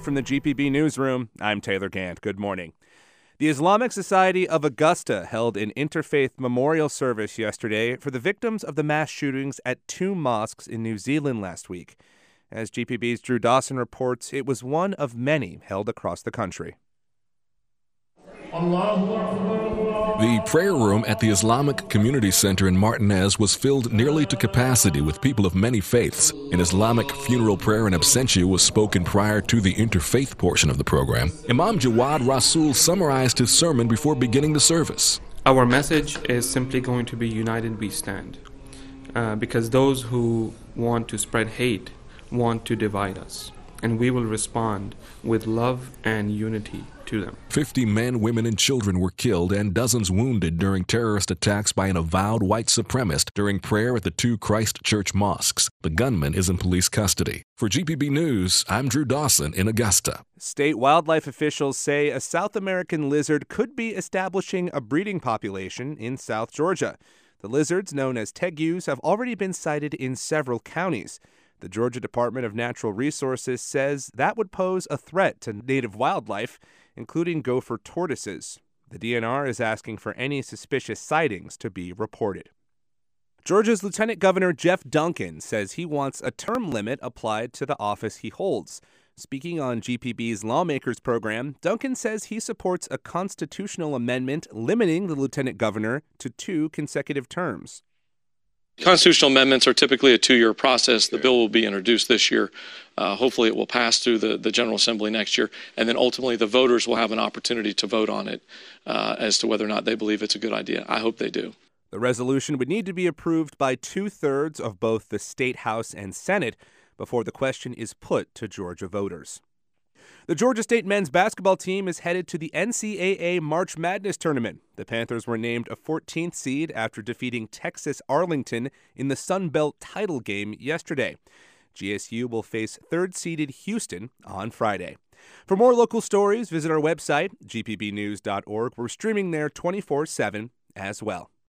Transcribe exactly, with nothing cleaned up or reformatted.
from the G P B Newsroom, I'm Taylor Gant. Good morning. The Islamic Society of Augusta held an interfaith memorial service yesterday for the victims of the mass shootings at two mosques in New Zealand last week. As G P B's Drew Dawson reports, it was one of many held across the country. The prayer room at the Islamic Community Center in Martinez was filled nearly to capacity with people of many faiths. An Islamic funeral prayer in absentia was spoken prior to the interfaith portion of the program. Imam Jawad Rasul summarized his sermon before beginning the service. Our message is simply going to be united we stand, uh, because those who want to spread hate want to divide us, and we will respond with love and unity to them. Fifty men, women, and children were killed and dozens wounded during terrorist attacks by an avowed white supremacist during prayer at the two Christ Church mosques. The gunman is in police custody. For G P B News, I'm Drew Dawson in Augusta. State wildlife officials say a South American lizard could be establishing a breeding population in South Georgia. The lizards, known as tegus, have already been sighted in several counties. The Georgia Department of Natural Resources says that would pose a threat to native wildlife, including gopher tortoises. The D N R is asking for any suspicious sightings to be reported. Georgia's Lieutenant Governor Jeff Duncan says he wants a term limit applied to the office he holds. Speaking on G P B's Lawmakers program, Duncan says he supports a constitutional amendment limiting the lieutenant governor to two consecutive terms. Constitutional amendments are typically a two-year process. The bill will be introduced this year. Uh, hopefully it will pass through the, the General Assembly next year. And then ultimately the voters will have an opportunity to vote on it uh, as to whether or not they believe it's a good idea. I hope they do. The resolution would need to be approved by two-thirds of both the State House and Senate before the question is put to Georgia voters. The Georgia State men's basketball team is headed to the N C double A March Madness tournament. The Panthers were named a fourteenth seed after defeating Texas Arlington in the Sun Belt title game yesterday. G S U will face third-seeded Houston on Friday. For more local stories, visit our website, g p b news dot org. We're streaming there twenty-four seven as well.